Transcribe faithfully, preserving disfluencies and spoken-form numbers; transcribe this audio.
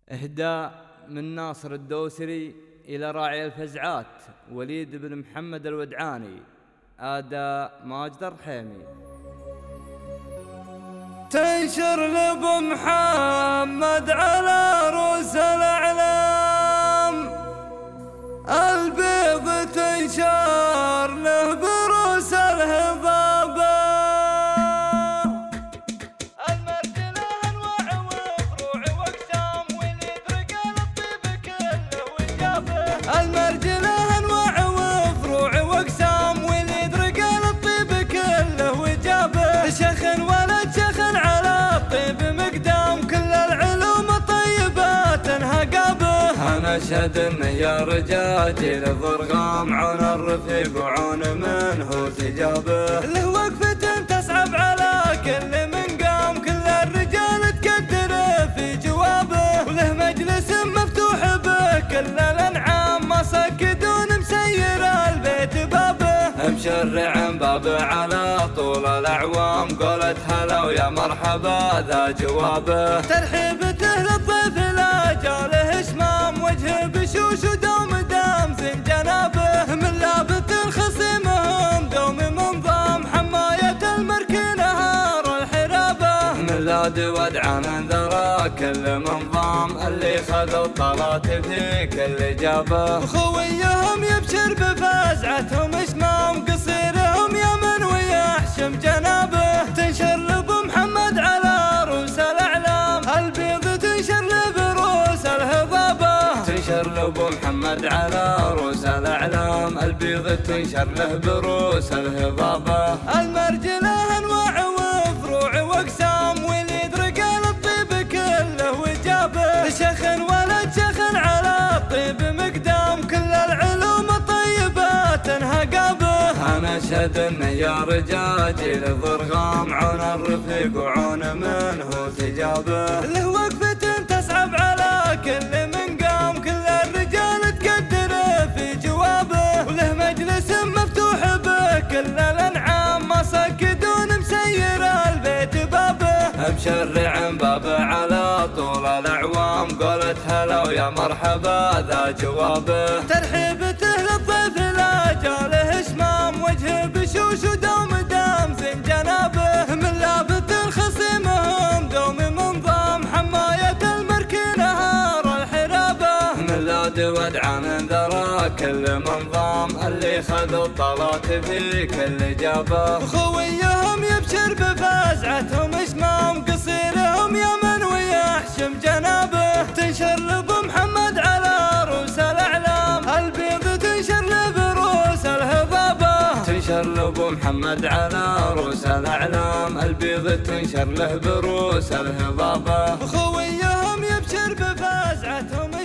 إهداء من ناصر الدوسري إلى راعي الفزعات وليد بن محمد الودعاني. أداء ماجد الرحيمي. تنشر لأبو محمد على رؤوس الأعلام، البيض تنشر له بروس الهضابة، المرجلة أنواع وفروع وأقسام وليد رجال الطيب كله وجابه، المرجلة أنواع وفروع وأقسام وليد رجال الطيب كله وجابه، شخن ولد شخن على الطيب مقدام، كل العلوم الطيبات انهقابه. أنا أشهد إن يا رجاجي لضرغام عون الرفيق وعون منه تجابه، له وقفة تصعب على كل من قام، كل الرجال تقدر في جوابه، وله مجلس مفتوح به كل الأنعام، ما سكدون مسير البيت بابه، مشرع بابه على طول الأعوام، قولت هلا ويا مرحبا ذا جوابه، ترحيبته للضيف لا جاله شمام، وجهه بشوش ودوم دام زين جنابه، من لابت خصيمهم دوم منظام، حماية المركي نهار الحرابة، من لاد ودعان ذرا كل منظام، اللي خذوا الطلات في كل جابه، خويهم يبشر بفزعتهم شمام، قصيرهم يمن ويحشم جنابه، تنشر لأبو محمد على رؤوس الأعلام، البيض تنشر لبروس الهضابة، تنشر لأبو محمد على رؤوس الأعلام، البيض تنشر له بروس الهضابة، المرجلة أنواع وفروع وأقسام، وليد رجال الطيب كله وجابه، شخن ولد شخن على الطيب مقدام، كل العلوم الطيبات انهقابه. أنا أشهد إن يا رجاجي لضرغام عون الرفيق وعون منه تجابه، له وقفة تصعب على كل من قام، كل الرجال تقدر في جوابه، وله مجلس مفتوح به كل الأنعام، ما سكدون مسير البيت بابه، مشرع بابه على طول الأعوام، قولت هلا ويا مرحبا ذا جوابه، ترحيبته للضيف لا جاله شمام، وجهه بشوش ودوم دام زين جنابه، من لابت خصيمهم دوم منظام، حماية المركي نهار الحرابة، من لاد ودعان ذرا كل منظام، اللي خذوا الطلات في كل جابه، خويهم يبشر بفزعتهم شمام، قصيرهم يمن ويحشم جنابه، تنشر لأبو محمد على رؤوس الأعلام، البيض تنشر لبروس الهضابة، تنشر لأبو محمد على رؤوس الأعلام، البيض تنشر له بروس الهضابة، خويهم يبشر بفزعتهم